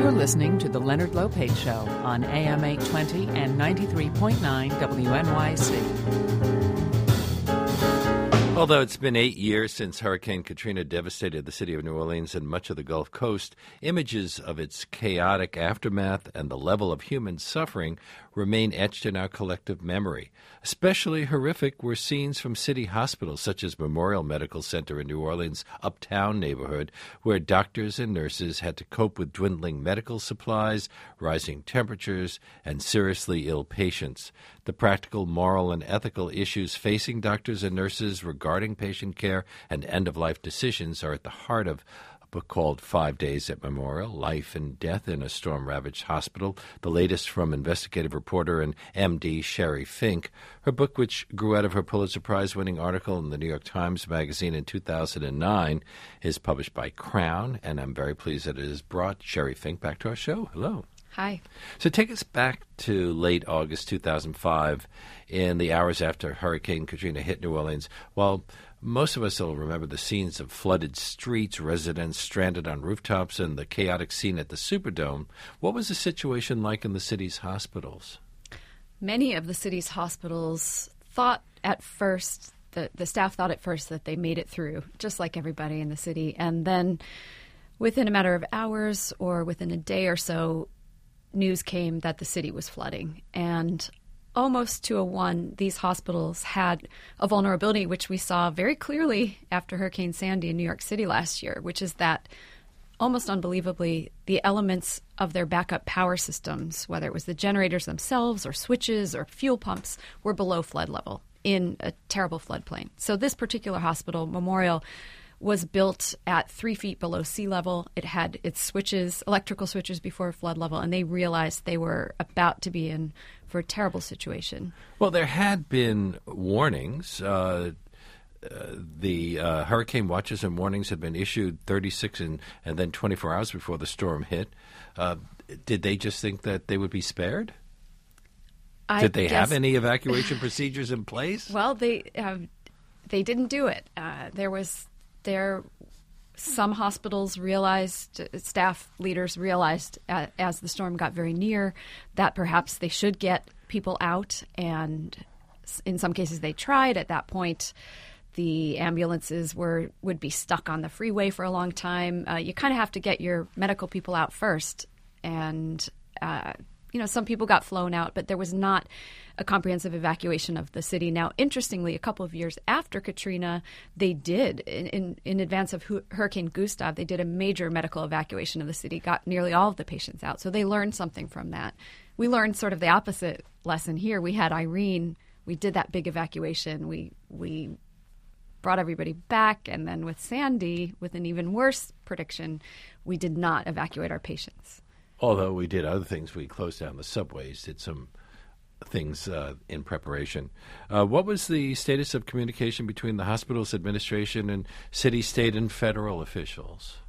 You're listening to The Leonard Lopate Show on AM 820 and 93.9 WNYC. Although it's been 8 years since Hurricane Katrina devastated the city of New Orleans and much of the Gulf Coast, images of its chaotic aftermath and the level of human suffering remain etched in our collective memory. Especially horrific were scenes from city hospitals such as Memorial Medical Center in New Orleans' Uptown neighborhood, where doctors and nurses had to cope with dwindling medical supplies, rising temperatures, and seriously ill patients. The practical, moral, and ethical issues facing doctors and nurses regarding patient care and end-of-life decisions are at the heart of a book called 5 Days at Memorial, Life and Death in a Storm-Ravaged Hospital, the latest from investigative reporter and MD Sherry Fink. Her book, which grew out of her Pulitzer Prize-winning article in the New York Times Magazine in 2009, is published by Crown, and I'm very pleased that it has brought Sherry Fink back to our show. Hello. Hi. So take us back to late August 2005 in the hours after Hurricane Katrina hit New Orleans. While most of us will remember the scenes of flooded streets, residents stranded on rooftops, and the chaotic scene at the Superdome, what was the situation like in the city's hospitals? Many of the city's hospitals thought at first, the staff thought at first that they made it through, just like everybody in the city. And then within a matter of hours or within a day or so, news came that the city was flooding. And almost to a one, these hospitals had a vulnerability, which we saw very clearly after Hurricane Sandy in New York City last year, which is that almost unbelievably, the elements of their backup power systems, whether it was the generators themselves or switches or fuel pumps, were below flood level in a terrible floodplain. So this particular hospital, Memorial, was built at 3 feet below sea level. It had its switches, electrical switches before flood level, and they realized they were about to be in for a terrible situation. Well, there had been warnings. The hurricane watches and warnings had been issued 36 and then 24 hours before the storm hit. Did they just think that they would be spared? Did they have any evacuation procedures in place? Well, they didn't do it. Some hospitals realized, staff leaders realized as the storm got very near that perhaps they should get people out, and in some cases they tried. At that point, the ambulances would be stuck on the freeway for a long time. You kind of have to get your medical people out first, and some people got flown out, but there was not a comprehensive evacuation of the city. Now, interestingly, a couple of years after Katrina, they did, in advance of Hurricane Gustav, they did a major medical evacuation of the city, got nearly all of the patients out. So they learned something from that. We learned sort of the opposite lesson here. We had Irene. We did that big evacuation. We brought everybody back. And then with Sandy, with an even worse prediction, we did not evacuate our patients. Although we did other things. We closed down the subways, did some things in preparation. What was the status of communication between the hospital's administration and city, state, and federal officials?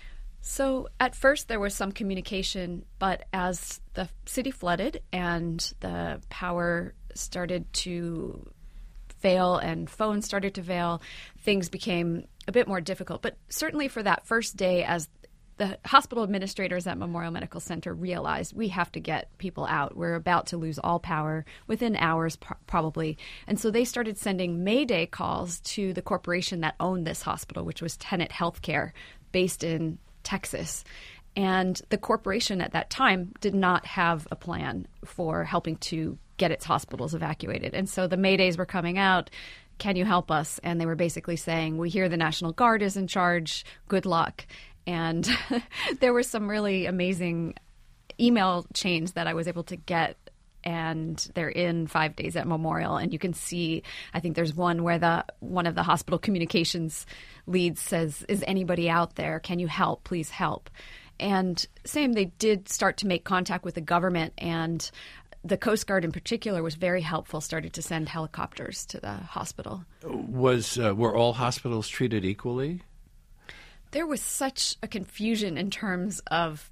So at first there was some communication, but as the city flooded and the power started to fail and phones started to fail, things became a bit more difficult. But certainly for that first day, as the hospital administrators at Memorial Medical Center realized we have to get people out. We're about to lose all power within hours, probably. And so they started sending Mayday calls to the corporation that owned this hospital, which was Tenet Healthcare, based in Texas. And the corporation at that time did not have a plan for helping to get its hospitals evacuated. And so the Maydays were coming out. Can you help us? And they were basically saying, we hear the National Guard is in charge. Good luck. And there were some really amazing email chains that I was able to get, and they're in 5 Days at Memorial. And you can see, I think there's one where one of the hospital communications leads says, is anybody out there? Can you help? Please help. And same, they did start to make contact with the government, and the Coast Guard in particular was very helpful, started to send helicopters to the hospital. Were all hospitals treated equally? There was such a confusion in terms of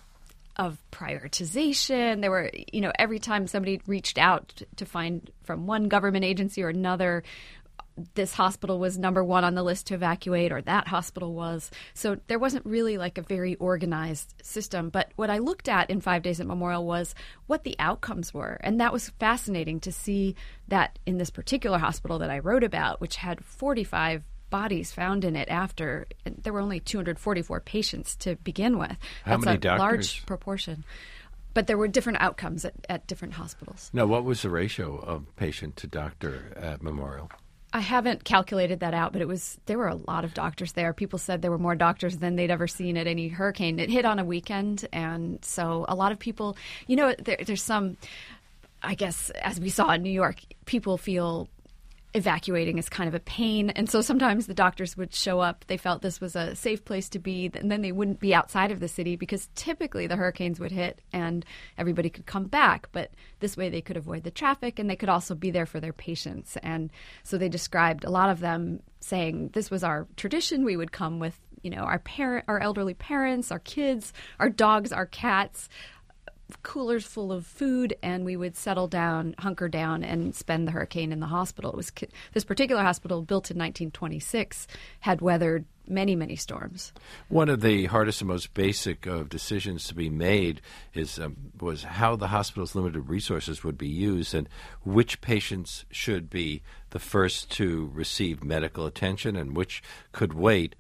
prioritization. There were, every time somebody reached out to find from one government agency or another, this hospital was number one on the list to evacuate, or that hospital was. So there wasn't really like a very organized system. But what I looked at in 5 Days at Memorial was what the outcomes were. And that was fascinating to see that in this particular hospital that I wrote about, which had 45 bodies found in it after, there were only 244 patients to begin with. How many doctors? Large proportion. But there were different outcomes at different hospitals. Now, what was the ratio of patient to doctor at Memorial? I haven't calculated that out, but there were a lot of doctors there. People said there were more doctors than they'd ever seen at any hurricane. It hit on a weekend, and so a lot of people, there's some, I guess, as we saw in New York, people feel evacuating is kind of a pain. And so sometimes the doctors would show up. They felt this was a safe place to be, and then they wouldn't be outside of the city because typically the hurricanes would hit and everybody could come back. But this way they could avoid the traffic, and they could also be there for their patients. And so they described, a lot of them saying this was our tradition. We would come with, our elderly parents, our kids, our dogs, our cats, coolers full of food, and we would settle down, hunker down, and spend the hurricane in the hospital. It was this particular hospital, built in 1926, had weathered many, many storms. One of the hardest and most basic of decisions to be made was how the hospital's limited resources would be used and which patients should be the first to receive medical attention and which could wait.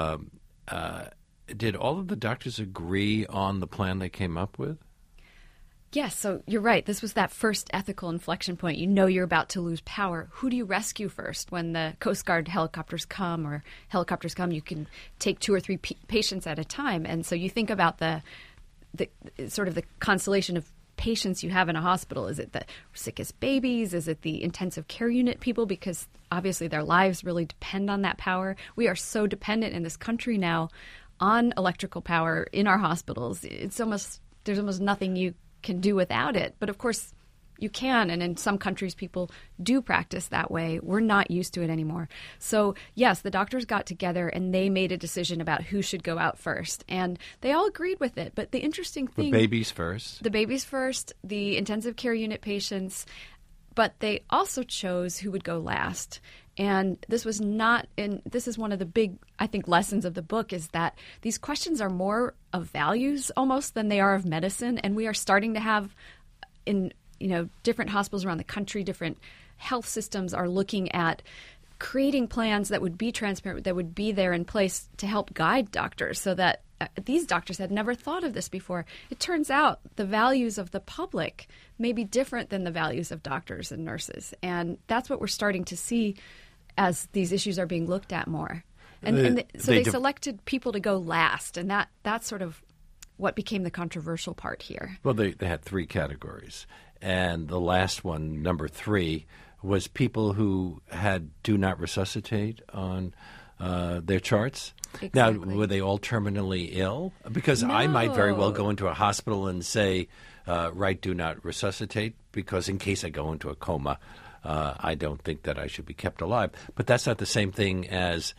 Did all of the doctors agree on the plan they came up with? Yes, so you're right. This was that first ethical inflection point. You know you're about to lose power. Who do you rescue first? When the Coast Guard helicopters come, you can take 2 or 3 patients at a time. And so you think about the sort of the constellation of patients you have in a hospital. Is it the sickest babies? Is it the intensive care unit people? Because obviously their lives really depend on that power. We are so dependent in this country now on electrical power in our hospitals. There's almost nothing you can do without it. But of course you can, and in some countries people do practice that way. We're not used to it anymore. So yes, the doctors got together and they made a decision about who should go out first, and they all agreed with it. But the interesting thing— The babies first, the intensive care unit patients, but they also chose who would go last. And this is one of the big, I think, lessons of the book, is that these questions are more of values almost than they are of medicine. And we are starting to have, in different hospitals around the country, different health systems are looking at creating plans that would be transparent, that would be there in place to help guide doctors, so that these doctors had never thought of this before. It turns out the values of the public may be different than the values of doctors and nurses. And that's what we're starting to see as these issues are being looked at more. And so they selected people to go last, and that's sort of what became the controversial part here. Well, they had 3 categories, and the last one, number 3, was people who had do not resuscitate on their charts. Exactly. Now, were they all terminally ill? Because No. I might very well go into a hospital and say, do not resuscitate, because in case I go into a coma, I don't think that I should be kept alive. But that's not the same thing as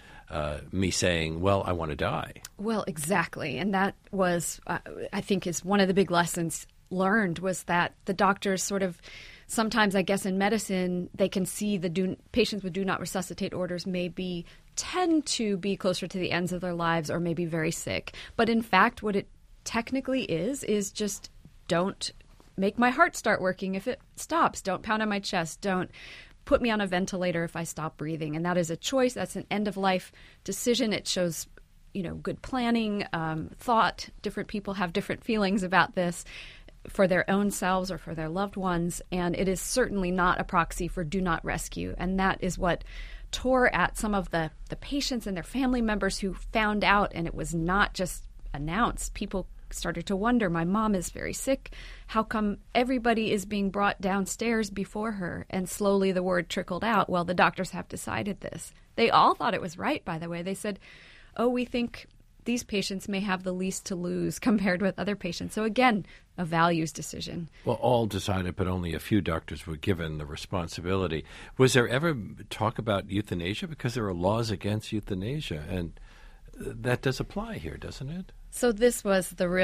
me saying, well, I want to die. Well, exactly. And that was, I think, is one of the big lessons learned, was that the doctors sort of, sometimes, I guess, in medicine, they can see the patients with do not resuscitate orders maybe tend to be closer to the ends of their lives or maybe very sick. But in fact, what it technically is just don't make my heart start working if it stops. Don't pound on my chest. Don't put me on a ventilator if I stop breathing. And that is a choice. That's an end-of-life decision. It shows, good planning, thought. Different people have different feelings about this for their own selves or for their loved ones. And it is certainly not a proxy for do not rescue. And that is what tore at some of the patients and their family members who found out, and it was not just announced. People started to wonder, my mom is very sick. How come everybody is being brought downstairs before her? And slowly the word trickled out, well, the doctors have decided this. They all thought it was right, by the way. They said, we think these patients may have the least to lose compared with other patients. So again, a values decision. Well, all decided, but only a few doctors were given the responsibility. Was there ever talk about euthanasia? Because there are laws against euthanasia, and that does apply here, doesn't it? So this was the real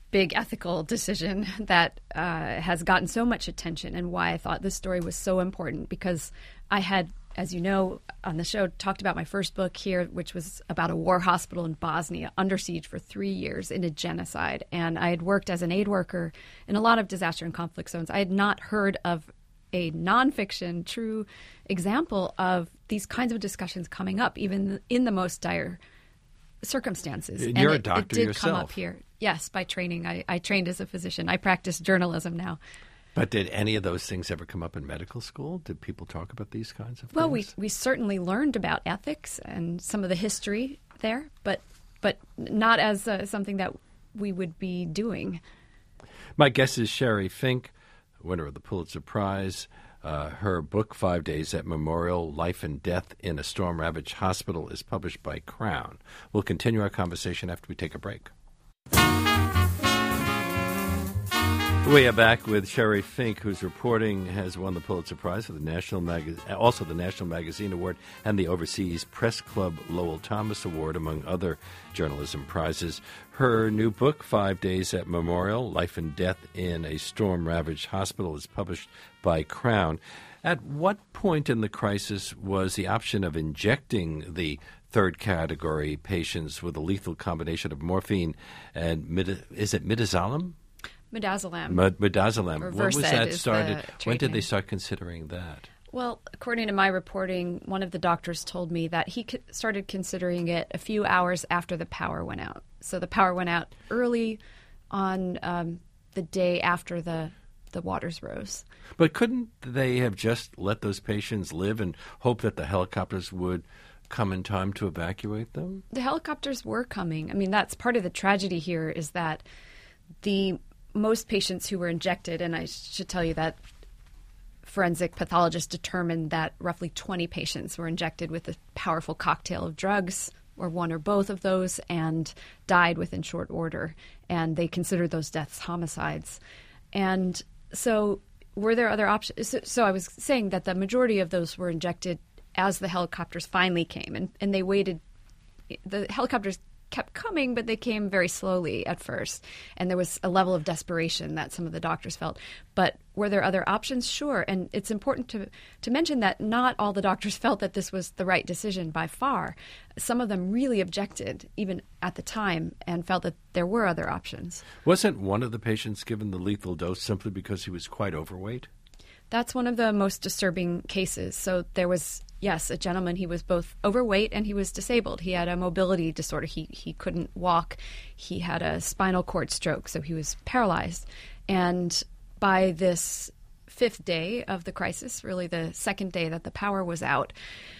big ethical decision that has gotten so much attention, and why I thought this story was so important, because I had, as you know, on the show, talked about my first book here, which was about a war hospital in Bosnia under siege for 3 years in a genocide. And I had worked as an aid worker in a lot of disaster and conflict zones. I had not heard of a nonfiction true example of these kinds of discussions coming up, even in the most dire circumstances. And you're a doctor it did yourself. come up here. Yes, by training. I trained as a physician. I practice journalism now. But did any of those things ever come up in medical school? Did people talk about these kinds of Well, things? we certainly learned about ethics and some of the history there, but not as something that we would be doing. My guest is Sherry Fink, winner of the Pulitzer Prize. Her book, 5 Days at Memorial, Life and Death in a Storm-Ravaged Hospital, is published by Crown. We'll continue our conversation after we take a break. We are back with Sherry Fink, whose reporting has won the Pulitzer Prize for the National also the National Magazine Award and the Overseas Press Club Lowell Thomas Award, among other journalism prizes. Her new book, 5 Days at Memorial, Life and Death in a Storm-Ravaged Hospital, is published by Crown. At what point in the crisis was the option of injecting the third category patients with a lethal combination of morphine and midazolam? Midazolam. Midazolam. Or When was Versed that is started? the When trade did they name. start considering that? Well, according to my reporting, one of the doctors told me that he started considering it a few hours after the power went out. So the power went out early on the day after the waters rose. But couldn't they have just let those patients live and hope that the helicopters would come in time to evacuate them? The helicopters were coming. I mean, that's part of the tragedy here, is that the most patients who were injected, and I should tell you that forensic pathologists determined that roughly 20 patients were injected with a powerful cocktail of drugs, or one or both of those, and died within short order. And they considered those deaths homicides. And so were there other options? So I was saying that the majority of those were injected as the helicopters finally came. And they waited. The helicopters kept coming, but they came very slowly at first. And there was a level of desperation that some of the doctors felt. But were there other options? Sure. And it's important to mention that not all the doctors felt that this was the right decision by far. Some of them really objected, even at the time, and felt that there were other options. Wasn't one of the patients given the lethal dose simply because he was quite overweight? That's one of the most disturbing cases. So there was, yes, a gentleman. He was both overweight and he was disabled. He had a mobility disorder. He couldn't walk. He had a spinal cord stroke, so he was paralyzed. And by this fifth day of the crisis, really the second day that the power was out,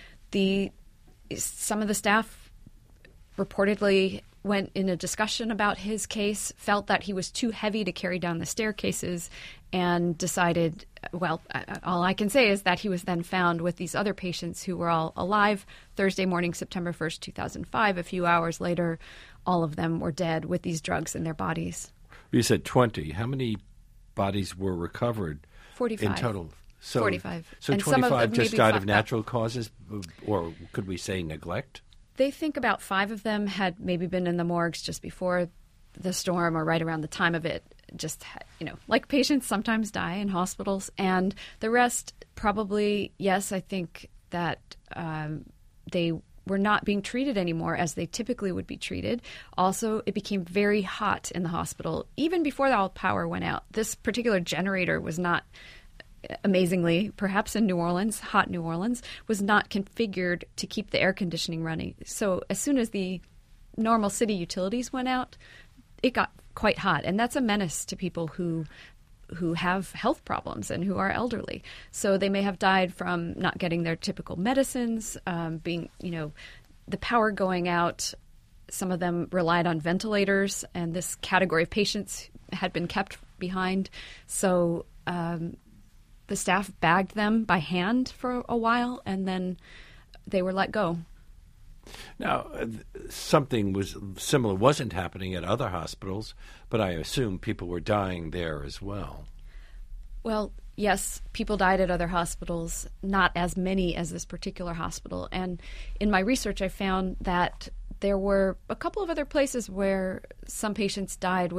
some of the staff reportedly went in a discussion about his case, felt that he was too heavy to carry down the staircases, and decided, well, all I can say is that he was then found with these other patients who were all alive Thursday morning, September 1st, 2005. A few hours later, all of them were dead with these drugs in their bodies. You said 20. How many bodies were recovered 45. in total? So, 45. So And some of 25 them just maybe died of fucked up. natural causes, or could we say neglect? They think about 5 of them had maybe been in the morgues just before the storm or right around the time of it. Just, like patients sometimes die in hospitals. And the rest probably, yes, I think that they were not being treated anymore as they typically would be treated. Also, it became very hot in the hospital. Even before all power went out, this particular generator was not, amazingly, perhaps in New Orleans, hot New Orleans, was not configured to keep the air conditioning running. So as soon as the normal city utilities went out, it got quite hot. And that's a menace to people who have health problems and who are elderly. So they may have died from not getting their typical medicines, being, the power going out. Some of them relied on ventilators, and this category of patients had been kept behind. So the staff bagged them by hand for a while, and then they were let go. Now, something was similar wasn't happening at other hospitals, but I assume people were dying there as well. Well, yes, people died at other hospitals, not as many as this particular hospital. And in my research, I found that there were a couple of other places where some patients died with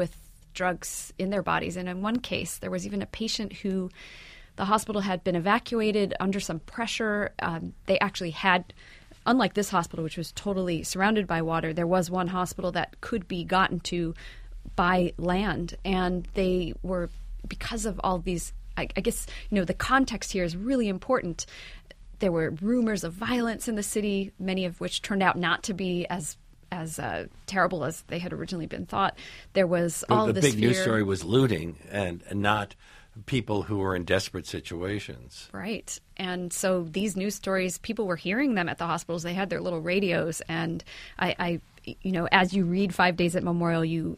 drugs in their bodies. And in one case, there was even a patient who the hospital had been evacuated under some pressure. They actually had, unlike this hospital, which was totally surrounded by water, there was one hospital that could be gotten to by land. And they were, because of all these, I guess, the context here is really important. There were rumors of violence in the city, many of which turned out not to be as terrible as they had originally been thought. There was all the this big fear. news story was looting and not people who were in desperate situations. Right. And so these news stories, people were hearing them at the hospitals. They had their little radios. And I as you read 5 Days at Memorial,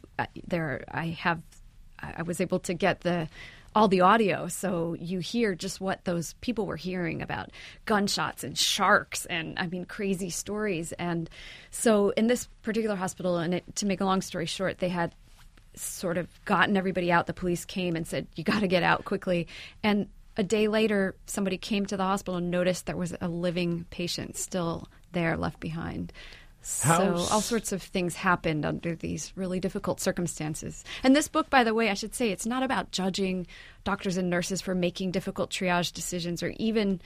I was able to get all the audio, so you hear just what those people were hearing about gunshots and sharks and, crazy stories. And so in this particular hospital, and to make a long story short, they had sort of gotten everybody out. The police came and said, you got to get out quickly. And a day later, somebody came to the hospital and noticed there was a living patient still there left behind. So all sorts of things happened under these really difficult circumstances. And this book, by the way, I should say, it's not about judging doctors and nurses for making difficult triage decisions or even,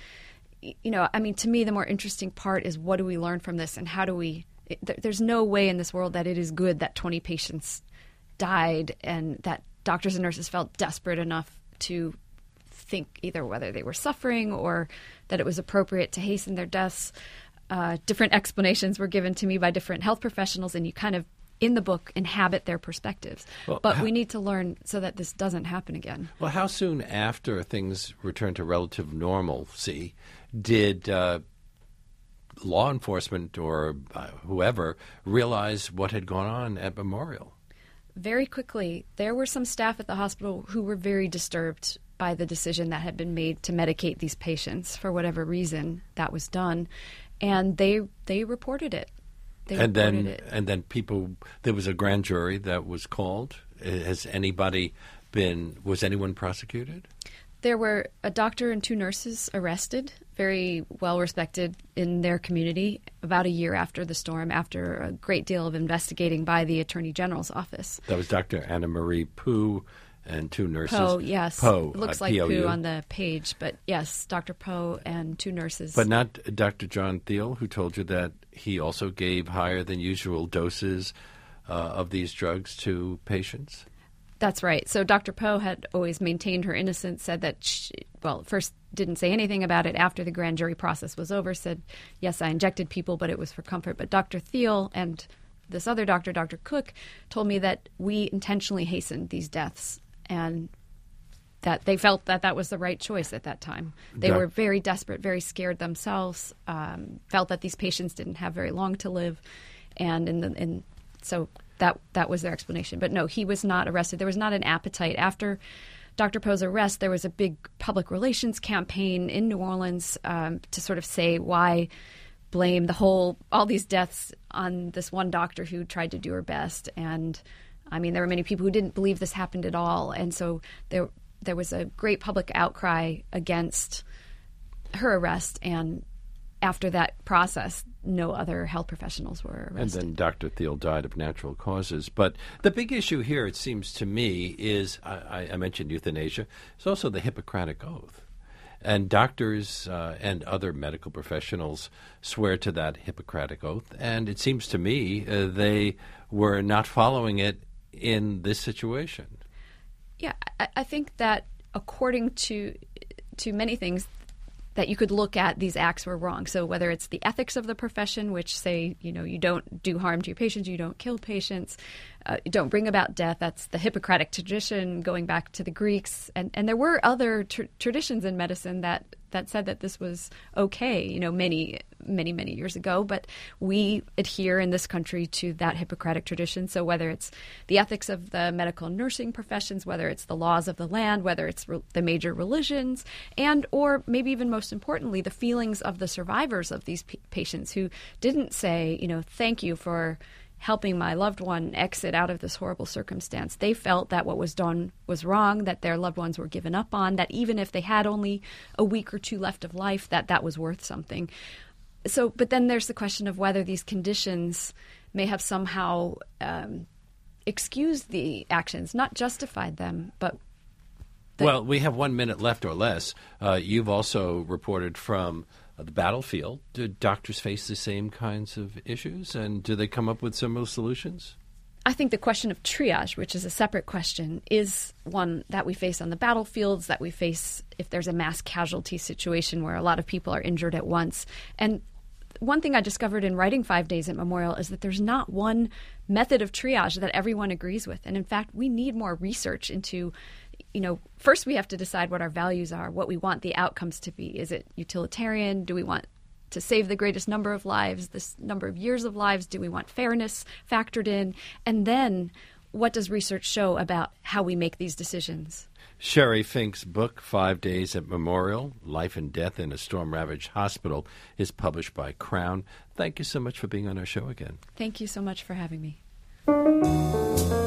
to me, the more interesting part is what do we learn from this and how do we – there's no way in this world that it is good that 20 patients died and that doctors and nurses felt desperate enough to think either whether they were suffering or that it was appropriate to hasten their deaths. Different explanations were given to me by different health professionals, and you kind of, in the book, inhabit their perspectives. But we need to learn so that this doesn't happen again. Well, how soon after things returned to relative normalcy did law enforcement or whoever realize what had gone on at Memorial? Very quickly. There were some staff at the hospital who were very disturbed by the decision that had been made to medicate these patients. For whatever reason, that was done. And they reported it. And then people, there was a grand jury that was called. Was anyone prosecuted? There were a doctor and 2 nurses arrested, very well respected in their community, about a year after the storm, after a great deal of investigating by the Attorney General's office. That was Dr. Anna Marie Poe and 2 nurses. Poe, yes. Poe, it looks like P-O-U. Poe on the page, but yes, Dr. Poe and 2 nurses. But not Dr. John Thiel, who told you that he also gave higher than usual doses of these drugs to patients? That's right. So Dr. Poe had always maintained her innocence, said that first didn't say anything about it after the grand jury process was over, said, yes, I injected people, but it was for comfort. But Dr. Thiel and this other doctor, Dr. Cook, told me that we intentionally hastened these deaths and that they felt that was the right choice at that time. They were very desperate, very scared themselves, felt that these patients didn't have very long to live, and so that was their explanation. But no, he was not arrested. There was not an appetite. After Dr. Poe's arrest, there was a big public relations campaign in New Orleans to sort of say why blame all these deaths on this one doctor who tried to do her best. And there were many people who didn't believe this happened at all. And so there was a great public outcry against her arrest. And after that process, no other health professionals were arrested. And then Dr. Thiel died of natural causes. But the big issue here, it seems to me, is I mentioned euthanasia. It's also the Hippocratic Oath. And doctors and other medical professionals swear to that Hippocratic Oath. And it seems to me they were not following it in this situation. Yeah, I think that according to many things that you could look at, these acts were wrong. So whether it's the ethics of the profession, which say, you don't do harm to your patients, you don't kill patients, you don't bring about death. That's the Hippocratic tradition going back to the Greeks. And there were other traditions in medicine that said that this was okay, many, many, many years ago. But we adhere in this country to that Hippocratic tradition. So whether it's the ethics of the medical and nursing professions, whether it's the laws of the land, whether it's the major religions, or maybe even most importantly, the feelings of the survivors of these patients who didn't say, thank you for helping my loved one exit out of this horrible circumstance. They felt that what was done was wrong, that their loved ones were given up on, that even if they had only a week or 2 left of life, that was worth something. But then there's the question of whether these conditions may have somehow excused the actions, not justified them, but well, we have 1 minute left or less. You've also reported from the battlefield. Do doctors face the same kinds of issues, and do they come up with similar solutions? I think the question of triage, which is a separate question, is one that we face on the battlefields, that we face if there's a mass casualty situation where a lot of people are injured at once. And one thing I discovered in writing 5 Days at Memorial is that there's not one method of triage that everyone agrees with. And in fact, we need more research into, first we have to decide what our values are, what we want the outcomes to be. Is it utilitarian? Do we want to save the greatest number of lives, this number of years of lives? Do we want fairness factored in? And then what does research show about how we make these decisions? Sherry Fink's book, 5 Days at Memorial, Life and Death in a Storm-Ravaged Hospital, is published by Crown. Thank you so much for being on our show again. Thank you so much for having me.